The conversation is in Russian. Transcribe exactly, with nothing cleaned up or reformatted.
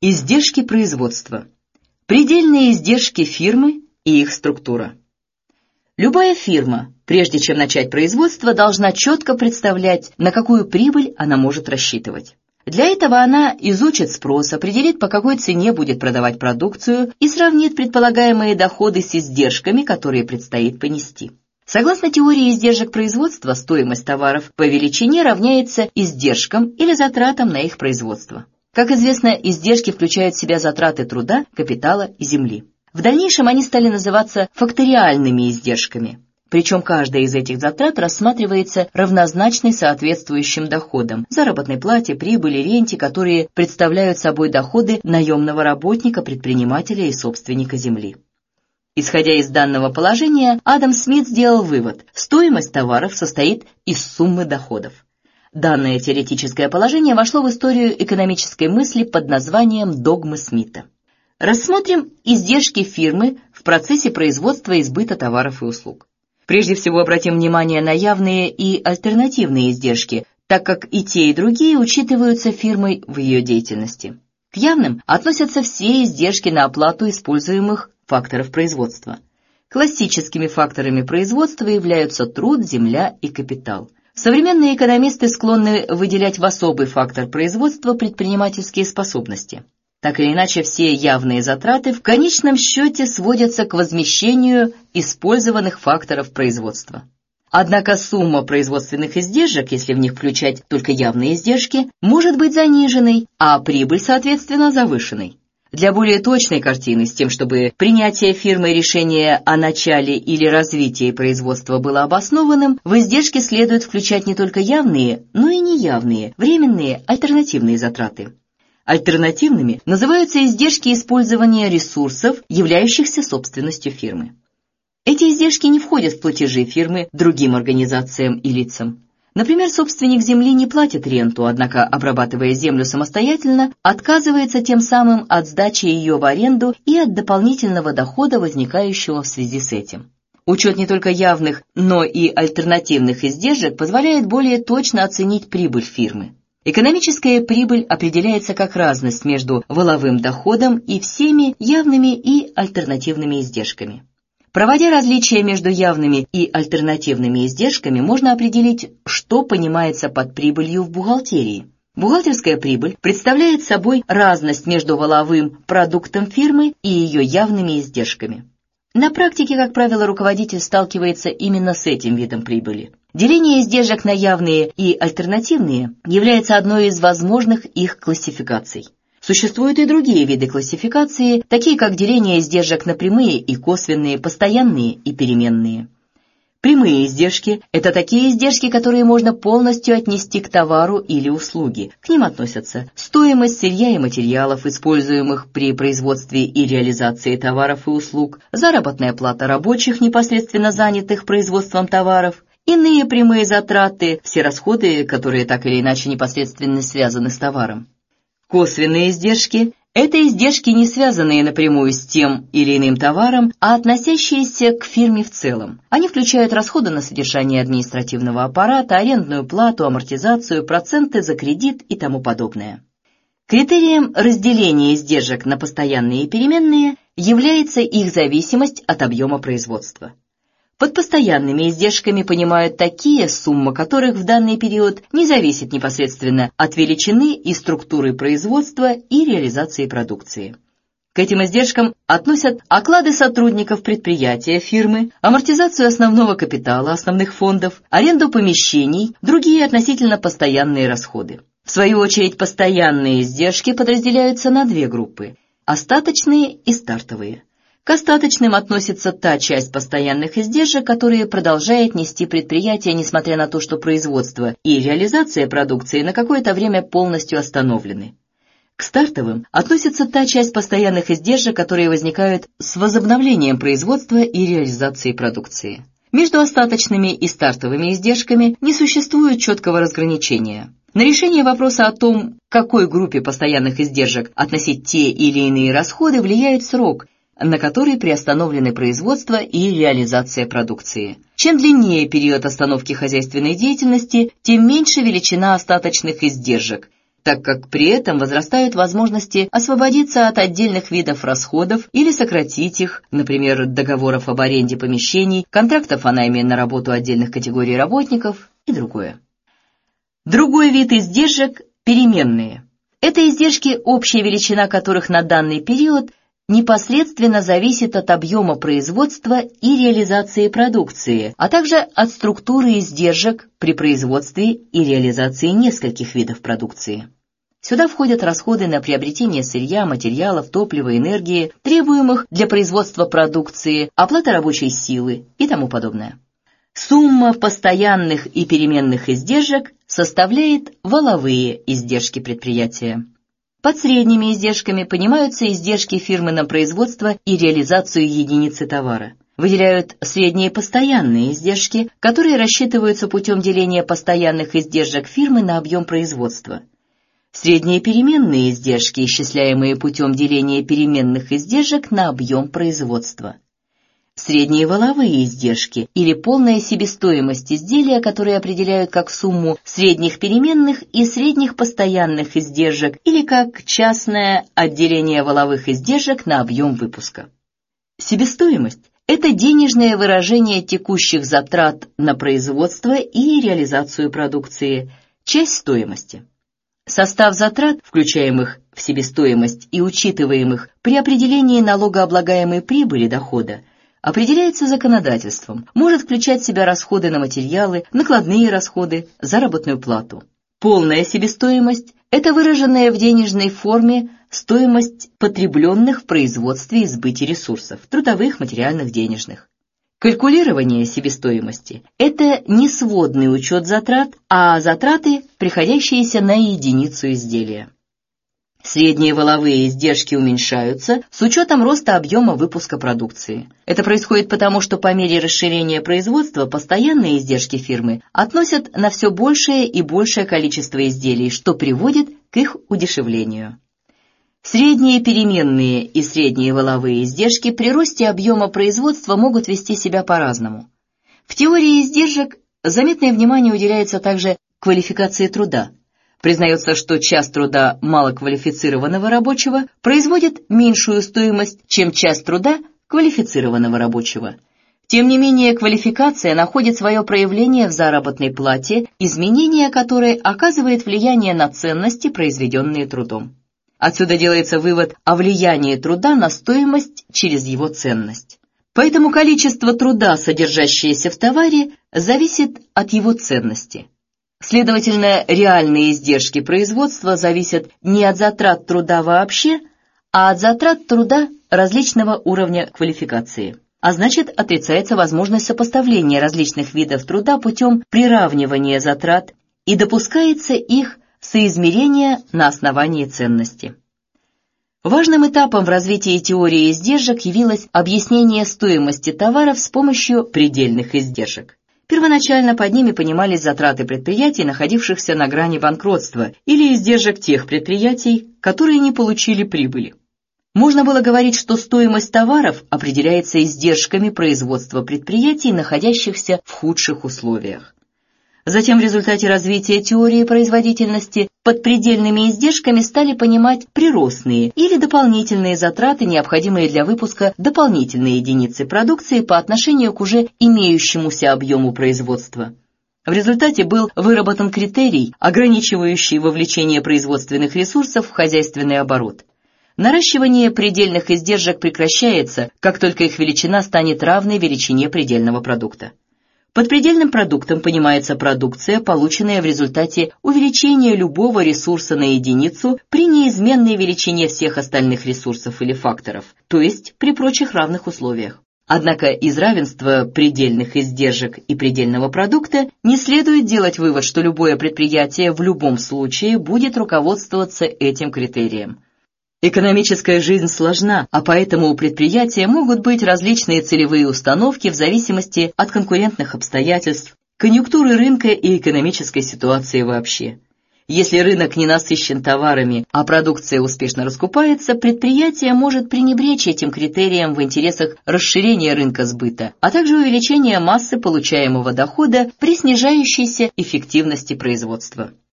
Издержки производства. Предельные издержки фирмы и их структура. Любая фирма, прежде чем начать производство, должна четко представлять, на какую прибыль она может рассчитывать. Для этого она изучит спрос, определит, по какой цене будет продавать продукцию и сравнит предполагаемые доходы с издержками, которые предстоит понести. Согласно теории издержек производства, стоимость товаров по величине равняется издержкам или затратам на их производство. Как известно, издержки включают в себя затраты труда, капитала и земли. В дальнейшем они стали называться факториальными издержками. Причем каждая из этих затрат рассматривается равнозначной соответствующим доходам, заработной плате, прибыли, ренте, которые представляют собой доходы наемного работника, предпринимателя и собственника земли. Исходя из данного положения, Адам Смит сделал вывод: стоимость товаров состоит из суммы доходов. Данное теоретическое положение вошло в историю экономической мысли под названием «догмы Смита». Рассмотрим издержки фирмы в процессе производства и сбыта товаров и услуг. Прежде всего обратим внимание на явные и альтернативные издержки, так как и те, и другие учитываются фирмой в ее деятельности. К явным относятся все издержки на оплату используемых факторов производства. Классическими факторами производства являются труд, земля и капитал. Современные экономисты склонны выделять в особый фактор производства предпринимательские способности. Так или иначе, все явные затраты в конечном счете сводятся к возмещению использованных факторов производства. Однако сумма производственных издержек, если в них включать только явные издержки, может быть заниженной, а прибыль, соответственно, завышенной. Для более точной картины, с тем, чтобы принятие фирмой решения о начале или развитии производства было обоснованным, в издержки следует включать не только явные, но и неявные, временные, альтернативные затраты. Альтернативными называются издержки использования ресурсов, являющихся собственностью фирмы. Эти издержки не входят в платежи фирмы другим организациям и лицам. Например, собственник земли не платит ренту, однако, обрабатывая землю самостоятельно, отказывается тем самым от сдачи ее в аренду и от дополнительного дохода, возникающего в связи с этим. Учет не только явных, но и альтернативных издержек позволяет более точно оценить прибыль фирмы. Экономическая прибыль определяется как разность между валовым доходом и всеми явными и альтернативными издержками. Проводя различия между явными и альтернативными издержками, можно определить, что понимается под прибылью в бухгалтерии. Бухгалтерская прибыль представляет собой разность между валовым продуктом фирмы и ее явными издержками. На практике, как правило, руководитель сталкивается именно с этим видом прибыли. Деление издержек на явные и альтернативные является одной из возможных их классификаций. Существуют и другие виды классификации, такие как деление издержек на прямые и косвенные, постоянные и переменные. Прямые издержки – это такие издержки, которые можно полностью отнести к товару или услуге. К ним относятся стоимость сырья и материалов, используемых при производстве и реализации товаров и услуг, заработная плата рабочих, непосредственно занятых производством товаров, иные прямые затраты, все расходы, которые так или иначе непосредственно связаны с товаром. Косвенные издержки – это издержки, не связанные напрямую с тем или иным товаром, а относящиеся к фирме в целом. Они включают расходы на содержание административного аппарата, арендную плату, амортизацию, проценты за кредит и тому подобное. Критерием разделения издержек на постоянные и переменные является их зависимость от объема производства. Под постоянными издержками понимают такие, сумма которых в данный период не зависит непосредственно от величины и структуры производства и реализации продукции. К этим издержкам относят оклады сотрудников предприятия, фирмы, амортизацию основного капитала, основных фондов, аренду помещений, другие относительно постоянные расходы. В свою очередь, постоянные издержки подразделяются на две группы – остаточные и стартовые. К остаточным относится та часть постоянных издержек, которые продолжает нести предприятие, несмотря на то, что производство и реализация продукции на какое-то время полностью остановлены. К стартовым относится та часть постоянных издержек, которые возникают с возобновлением производства и реализации продукции. Между остаточными и стартовыми издержками не существует четкого разграничения. На решение вопроса о том, к какой группе постоянных издержек относить те или иные расходы, влияет срок, на который приостановлены производство и реализация продукции. Чем длиннее период остановки хозяйственной деятельности, тем меньше величина остаточных издержек, так как при этом возрастают возможности освободиться от отдельных видов расходов или сократить их, например, договоров об аренде помещений, контрактов о найме на работу отдельных категорий работников и другое. Другой вид издержек – переменные. Это издержки, общая величина которых на данный период непосредственно зависит от объема производства и реализации продукции, а также от структуры издержек при производстве и реализации нескольких видов продукции. Сюда входят расходы на приобретение сырья, материалов, топлива, энергии, требуемых для производства продукции, оплата рабочей силы и тому подобное. Сумма постоянных и переменных издержек составляет валовые издержки предприятия. Под средними издержками понимаются издержки фирмы на производство и реализацию единицы товара. Выделяют средние постоянные издержки, которые рассчитываются путем деления постоянных издержек фирмы на объем производства. Средние переменные издержки, исчисляемые путем деления переменных издержек на объем производства. Средние валовые издержки или полная себестоимость изделия, которые определяют как сумму средних переменных и средних постоянных издержек или как частное отделение валовых издержек на объем выпуска. Себестоимость – это денежное выражение текущих затрат на производство и реализацию продукции, часть стоимости. Состав затрат, включаемых в себестоимость и учитываемых при определении налогооблагаемой прибыли дохода, определяется законодательством, может включать в себя расходы на материалы, накладные расходы, заработную плату. Полная себестоимость – это выраженная в денежной форме стоимость потребленных в производстве и сбыте ресурсов, трудовых, материальных, денежных. Калькулирование себестоимости – это не сводный учет затрат, а затраты, приходящиеся на единицу изделия. Средние валовые издержки уменьшаются с учетом роста объема выпуска продукции. Это происходит потому, что по мере расширения производства постоянные издержки фирмы относят на все большее и большее количество изделий, что приводит к их удешевлению. Средние переменные и средние валовые издержки при росте объема производства могут вести себя по-разному. В теории издержек заметное внимание уделяется также квалификации труда. Признается, что час труда малоквалифицированного рабочего производит меньшую стоимость, чем час труда квалифицированного рабочего. Тем не менее, квалификация находит свое проявление в заработной плате, изменение которой оказывает влияние на ценности, произведенные трудом. Отсюда делается вывод о влиянии труда на стоимость через его ценность. Поэтому количество труда, содержащееся в товаре, зависит от его ценности. Следовательно, реальные издержки производства зависят не от затрат труда вообще, а от затрат труда различного уровня квалификации. А значит, отрицается возможность сопоставления различных видов труда путем приравнивания затрат и допускается их соизмерение на основании ценности. Важным этапом в развитии теории издержек явилось объяснение стоимости товаров с помощью предельных издержек. Первоначально под ними понимались затраты предприятий, находившихся на грани банкротства, или издержек тех предприятий, которые не получили прибыли. Можно было говорить, что стоимость товаров определяется издержками производства предприятий, находящихся в худших условиях. Затем в результате развития теории производительности под предельными издержками стали понимать приростные или дополнительные затраты, необходимые для выпуска дополнительной единицы продукции по отношению к уже имеющемуся объему производства. В результате был выработан критерий, ограничивающий вовлечение производственных ресурсов в хозяйственный оборот. Наращивание предельных издержек прекращается, как только их величина станет равной величине предельного продукта. Под предельным продуктом понимается продукция, полученная в результате увеличения любого ресурса на единицу при неизменной величине всех остальных ресурсов или факторов, то есть при прочих равных условиях. Однако из равенства предельных издержек и предельного продукта не следует делать вывод, что любое предприятие в любом случае будет руководствоваться этим критерием. Экономическая жизнь сложна, а поэтому у предприятия могут быть различные целевые установки в зависимости от конкурентных обстоятельств, конъюнктуры рынка и экономической ситуации вообще. Если рынок не насыщен товарами, а продукция успешно раскупается, предприятие может пренебречь этим критерием в интересах расширения рынка сбыта, а также увеличения массы получаемого дохода при снижающейся эффективности производства.